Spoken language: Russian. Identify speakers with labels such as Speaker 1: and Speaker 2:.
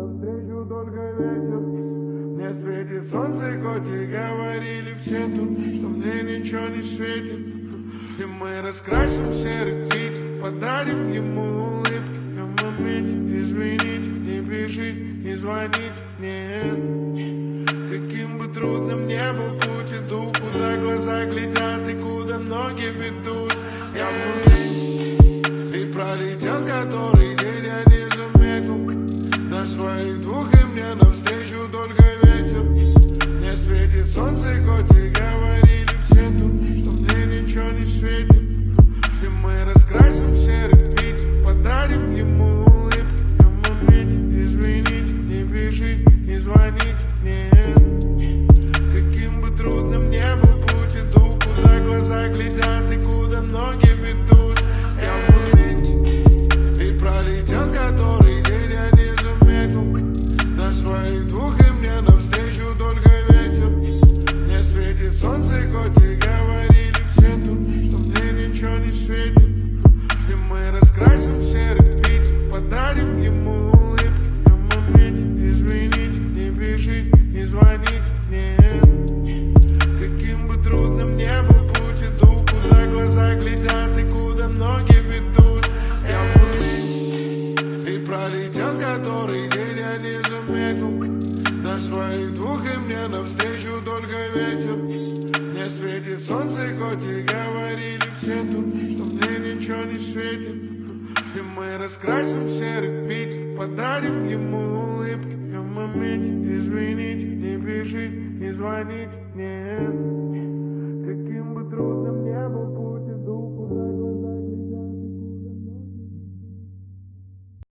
Speaker 1: навстречу только ветер. Мне светит солнце, хоть и говорили все тут, что мне ничего не светит. И мы раскрасим серый пить, подарим ему улыбки. В моменте извините, не пишите, не звоните, нет. Каким бы трудным не был путь, иду, куда глаза глядят и куда ноги ведут. Я в моменте и пролетел, который день я не заметил. На своих двух и мне навстречу только ветер. Мне светит солнце, хоть и говорили все тут, что мне ничего не светит. И мы раскрасим серый пить, подарим ему улыбки. В моменте извините, не пишите, не звоните, нет. Каким бы трудным не был путь, иду, куда глаза глядят и куда ноги ведут. Я в моменте и пролетел, который день я не заметил. На своих двух и мне навстречу только ветер. Мне светит солнце, хоть и говорили все тут, что мне ничего не светит. И мы раскрасим серый пить, подарим ему улыбки. В моменте извините, не пишите, не звоните, нет. Каким бы трудным не был путь, иду, куда глаза глядят и куда ноги ведут. Я в моменте и пролетел, который день я не заметил. На своих двух и мне навстречу только ветер. Мне светит солнце, хоть и говорили все тут, что мне ничего не светит. И мы раскрасим серый пить, подарим ему улыбки. В моменте извините, не пишите, не звоните, нет.